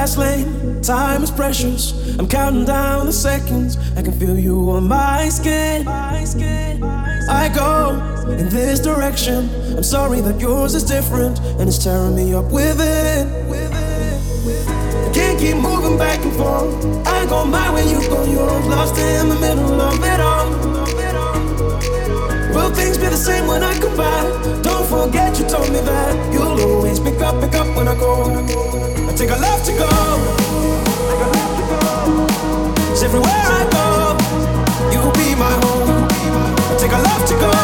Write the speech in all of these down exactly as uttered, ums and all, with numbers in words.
fast lane, time is precious. I'm counting down the seconds, I can feel you on my skin. I go in this direction, I'm sorry that yours is different, and it's tearing me up within. I can't keep moving back and forth, I go my way, you go yours, lost in the middle of it all. Will things be the same when I come back? Don't forget you told me that you'll always pick up, pick up when I go. I take a left to go, cause everywhere I go, you'll be my home. I take a left to go,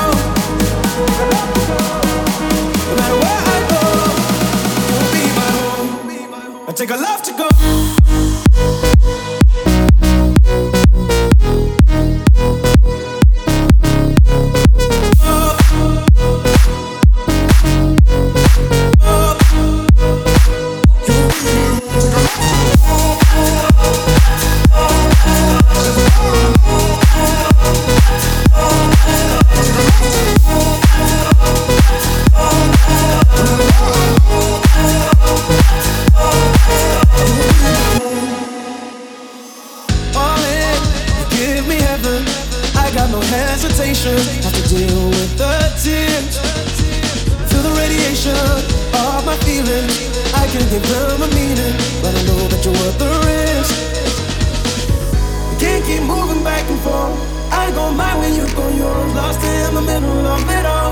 no matter where I go, you'll be my home. I take a left to go. Have to deal with the tears, feel the radiation of my feelings. I can give them a meaning, but I know that you're worth the risk. You can't keep moving back and forth, I go my way, you go yours, lost in the middle of it all.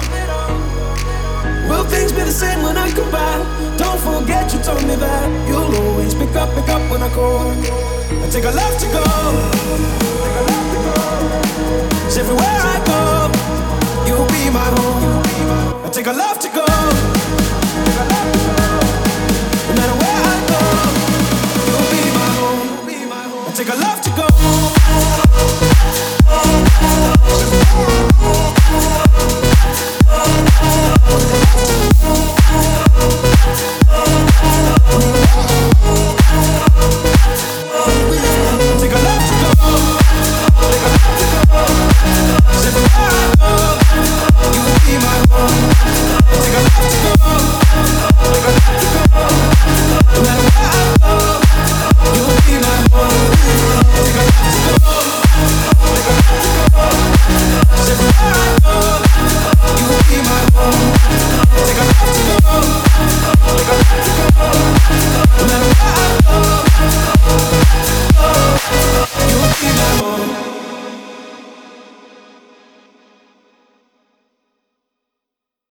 Will things be the same when I come back? Don't forget you told me that you'll always pick up, pick up when I call. I take a left to go, take a left to go. Cause everywhere I go, you'll be my home. I take a left to go, no matter where I go, you'll be my home. I take a left to go.